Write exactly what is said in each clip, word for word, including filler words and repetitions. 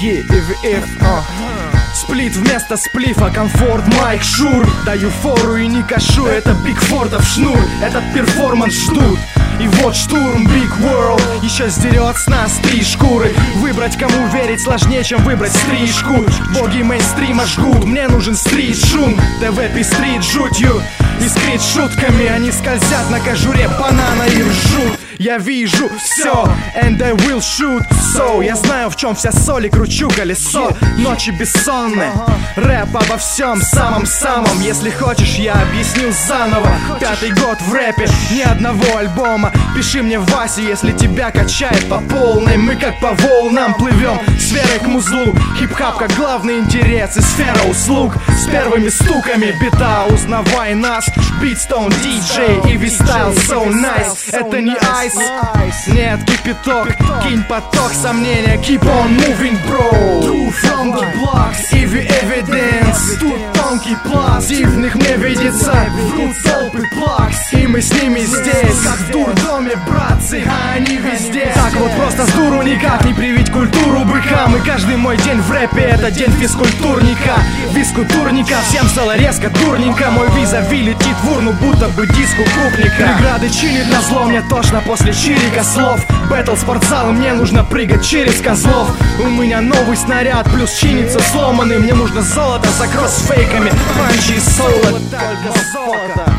Е, ИВФ, а. Сплит вместо сплифа, комфорт, майк, шур. Даю фору и не кашу, это Бигфордов шнур. Этот перформанс ждут. И вот штурм, Big World еще сдерет с нас три шкуры. Выбрать, кому верить, сложнее, чем выбрать стрижку. Боги мейнстрима жгут, мне нужен стрит-шум. ТВ пестрит жутью, искрит шутками. Они скользят на кожуре банана и ржут. Я вижу все, and I will shoot. So, я знаю, в чем вся соль, и кручу колесо. Ночи бессонные, рэп обо всем самом-самом. Если хочешь, я объясню заново. Пятый год в рэпе, ни одного альбома. Пиши мне, Вася, если тебя качает по полной. Мы как по волнам плывем, с верой к музлу. Хип-хап как главный интерес и сфера услуг. С первыми стуками бита, узнавай нас. Beatstone, диджей, Ivy Style, so nice. Это не айс, нет, кипяток. Кинь поток сомнения, keep on moving, bro. True from the blocks, Ivy Evidence. Тут тонкий пласт, дивных мне видится. Врут толпы плакс, и мы с ними здесь, как в дурдоме, братцы, а они везде. Так вот просто с дуру никак не привить культуру быкам. И каждый мой день в рэпе это день физкультурника. Физкультурника, всем стало резко дурненько. Мой визави летит в урну, будто бы диску крупника. Преграды чинит назло, мне тошно после чирика слов. Бэтл спортзал, и мне нужно прыгать через козлов. У меня новый снаряд, плюс чинится сломанный. Мне нужно золото за кроссфейками, панчи и соло. Только золото.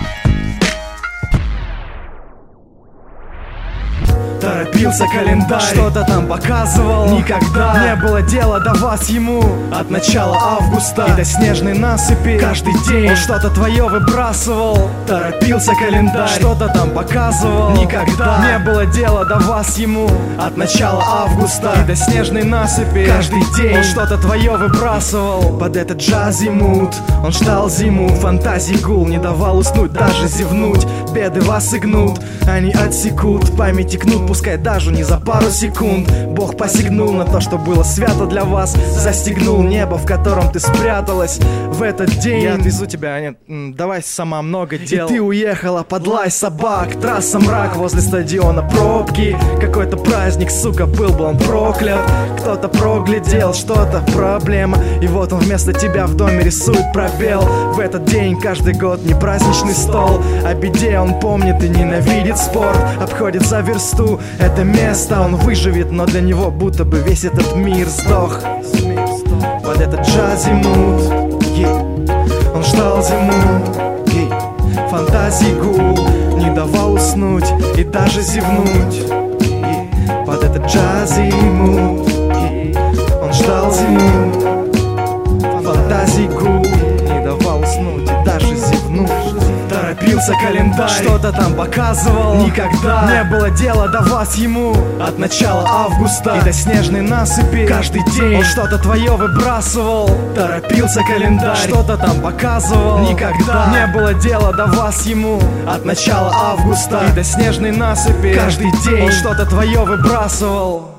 Торопился календарь, что-то там показывал. Никогда не было дела до вас ему. От начала августа и до снежной насыпи каждый день он что-то твое выбрасывал. Торопился календарь, что-то там показывал. Никогда не было дела до вас ему. От начала августа и до снежной насыпи каждый день он что-то твое выбрасывал. Под этот джаз и мут он ждал зиму. Фантазий гул не давал уснуть, даже зевнуть. Беды вас игнут, они отсекут, памяти кнут, пускай даже не за пару секунд. Бог посягнул на то, что было свято для вас. Застегнул небо, в котором ты спряталась. В этот день я отвезу тебя, нет, давай сама много дел. И ты уехала под лай собак. Трасса мрак, возле стадиона пробки. Какой-то праздник, сука, был бы он проклят. Кто-то проглядел, что-то проблема. И вот он вместо тебя в доме рисует пробел. В этот день каждый год не праздничный стол. О беде он помнит и ненавидит спорт. Обходит за версту это место, он выживет, но для него будто бы весь этот мир сдох. Под этот джаз и мут, yeah. Он ждал зиму, yeah. Фантазий гул не давал уснуть и даже зевнуть, yeah. Под этот джаз и мут, yeah. Он ждал зиму, фантазий гул не давал уснуть и даже зевнуть. Торопился календарь, что-то там показывал. Никогда не было дела до вас ему. От начала августа и до снежной насыпи каждый день он что-то твое выбрасывал. Торопился календарь, что-то там показывал. Никогда не было дела до вас ему. От начала августа и до снежной насыпи каждый день он что-то твое выбрасывал.